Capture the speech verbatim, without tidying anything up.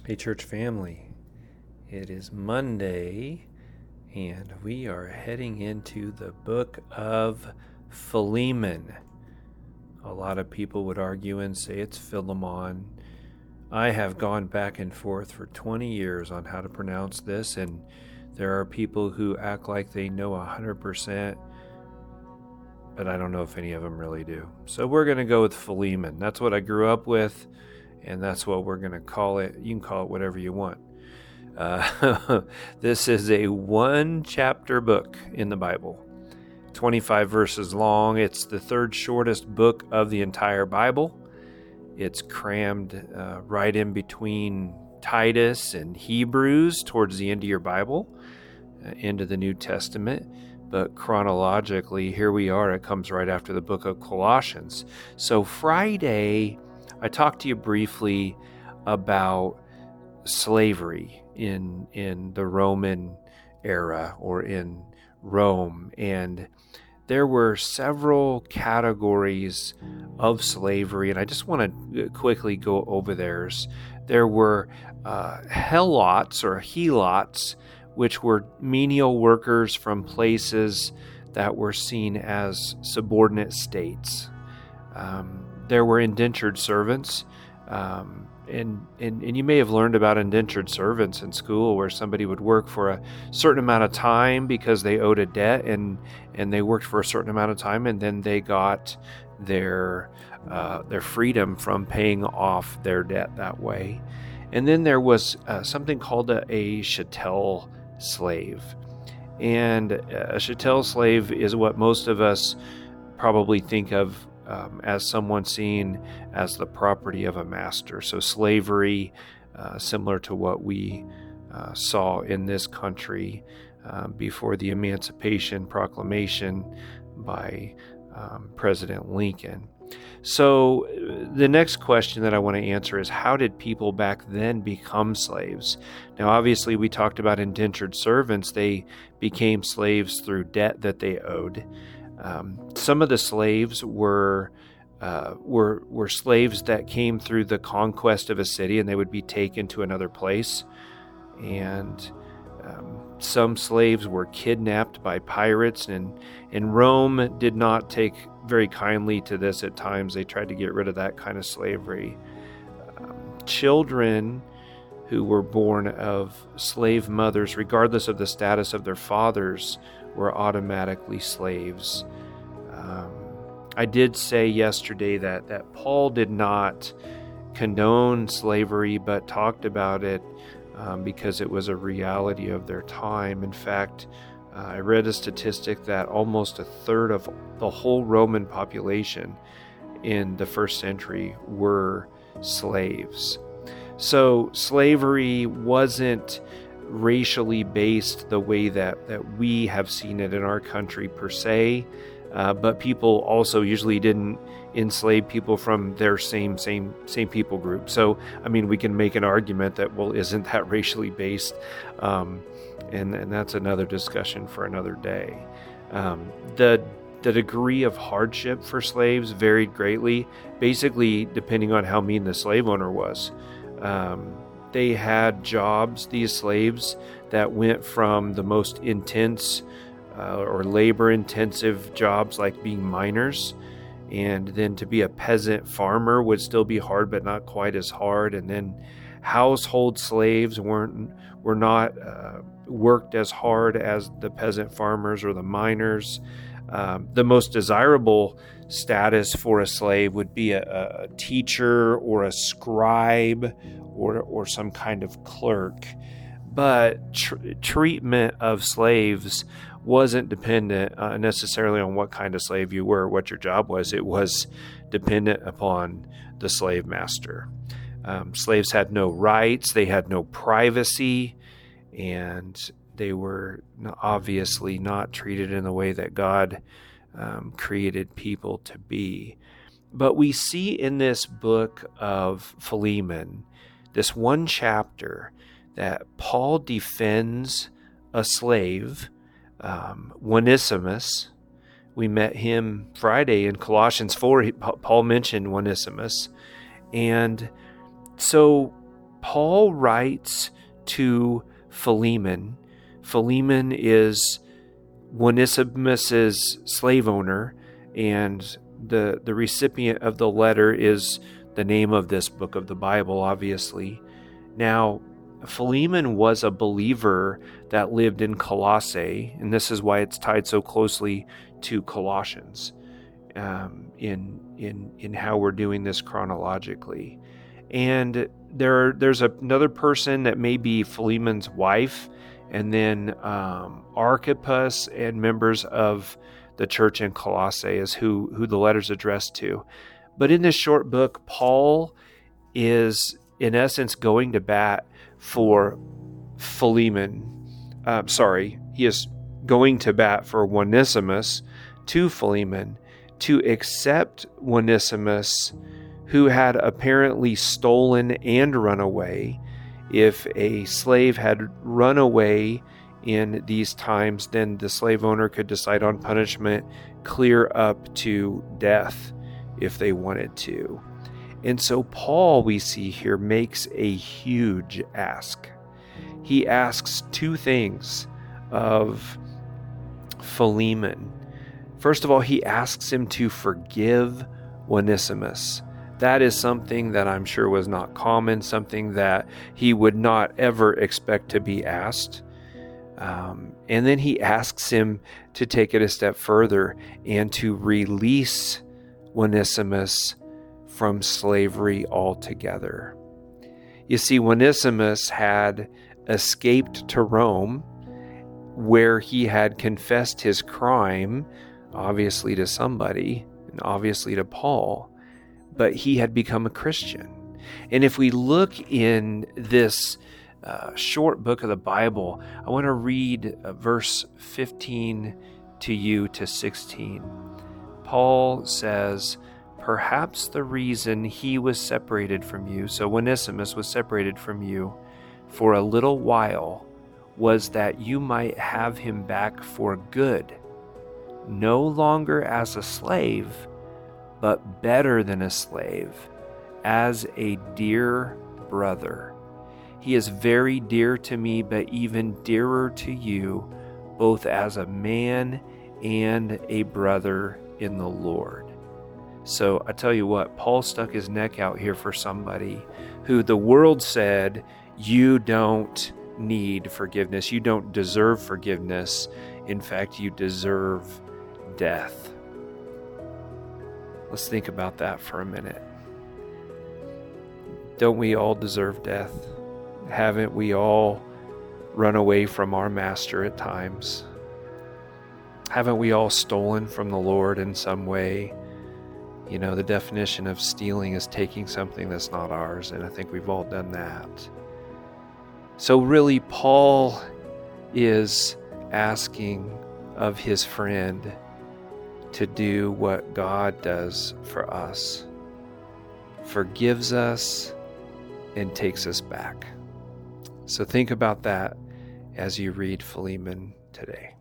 Hey, church family. It is Monday, and we are heading into the book of Philemon. A lot of people would argue and say it's Philemon. I have gone back and forth for twenty years on how to pronounce this, and there are people who act like they know one hundred percent, but I don't know if any of them really do. So we're going to go with Philemon. That's what I grew up with, and that's what we're going to call it. You can call it whatever you want. Uh, this is a one-chapter book in the Bible, twenty-five verses long. It's the third shortest book of the entire Bible. It's crammed uh, right in between Titus and Hebrews towards the end of your Bible, uh, into the New Testament. But chronologically, here we are. It comes right after the book of Colossians. So Friday, I talked to you briefly about slavery in in the Roman era, or in Rome, and there were several categories of slavery, and I just want to quickly go over theirs. There were uh, helots or helots, which were menial workers from places that were seen as subordinate states. Um, there were indentured servants, um, and, and and you may have learned about indentured servants in school, where somebody would work for a certain amount of time because they owed a debt, and and they worked for a certain amount of time, and then they got their uh, their freedom from paying off their debt that way. And then there was uh, something called a, a chattel slave, and a chattel slave is what most of us probably think of Um, as someone seen as the property of a master. So slavery, uh, similar to what we uh, saw in this country uh, before the Emancipation Proclamation by um, President Lincoln. So the next question that I want to answer is, how did people back then become slaves? Now, obviously, we talked about indentured servants. They became slaves through debt that they owed. Um, some of the slaves were uh, were were slaves that came through the conquest of a city, and they would be taken to another place. And um, some slaves were kidnapped by pirates, and and Rome did not take very kindly to this at times. They tried to get rid of that kind of slavery. Um, children who were born of slave mothers, regardless of the status of their fathers, were automatically slaves. Um, I did say yesterday that, that Paul did not condone slavery, but talked about it um, because it was a reality of their time. In fact, uh, I read a statistic that almost a third of the whole Roman population in the first century were slaves. So slavery wasn't racially based the way that, that we have seen it in our country per se, uh, but people also usually didn't enslave people from their same same same people group. So, I mean, we can make an argument that, well, isn't that racially based? Um, and, and that's another discussion for another day. Um, the the degree of hardship for slaves varied greatly, basically depending on how mean the slave owner was. Um, They had jobs, these slaves, that went from the most intense uh, or labor-intensive jobs like being miners, and then to be a peasant farmer would still be hard, but not quite as hard. And then household slaves weren't were not uh, worked as hard as the peasant farmers or the miners. Um, the most desirable status for a slave would be a, a teacher or a scribe, or or some kind of clerk. But tr- treatment of slaves wasn't dependent uh, necessarily on what kind of slave you were, what your job was. It was dependent upon the slave master. Um, slaves had no rights, they had no privacy, and they were obviously not treated in the way that God um, created people to be. But we see in this book of Philemon, this one chapter, that Paul defends a slave, um, Onesimus. We met him Friday in Colossians four. He, Paul mentioned Onesimus. And so Paul writes to Philemon. Philemon is Onesimus's slave owner, and the, the recipient of the letter is the name of this book of the Bible, obviously. Now, Philemon was a believer that lived in Colossae, and this is why it's tied so closely to Colossians um, in in in how we're doing this chronologically. And there there's another person that may be Philemon's wife, and then um, Archippus and members of the church in Colossae is who who the letter's addressed to. But in this short book, Paul is in essence going to bat for Philemon. Uh, sorry, he is going to bat for Onesimus to Philemon to accept Onesimus, who had apparently stolen and run away. If a slave had run away in these times, then the slave owner could decide on punishment clear up to death if they wanted to. And so Paul, we see here, makes a huge ask. He asks two things of Philemon. First of all, he asks him to forgive Onesimus. That is something that I'm sure was not common, something that he would not ever expect to be asked. Um, and then he asks him to take it a step further and to release Onesimus from slavery altogether. You see, Onesimus had escaped to Rome, where he had confessed his crime, obviously to somebody, and obviously to Paul, but he had become a Christian. And if we look in this uh, short book of the Bible, I want to read uh, verse fifteen to you to sixteen. Paul says, "Perhaps the reason he was separated from you," so Onesimus was separated from you, "for a little while was that you might have him back for good, no longer as a slave, but better than a slave, as a dear brother. He is very dear to me, but even dearer to you, both as a man and a brother in the Lord." So I tell you what, Paul stuck his neck out here for somebody who the world said, you don't need forgiveness. You don't deserve forgiveness. In fact, you deserve death. Let's think about that for a minute. Don't we all deserve death? Haven't we all run away from our master at times? Haven't we all stolen from the Lord in some way? You know, the definition of stealing is taking something that's not ours, and I think we've all done that. So really, Paul is asking of his friend to do what God does for us, forgives us and takes us back. So think about that as you read Philemon today.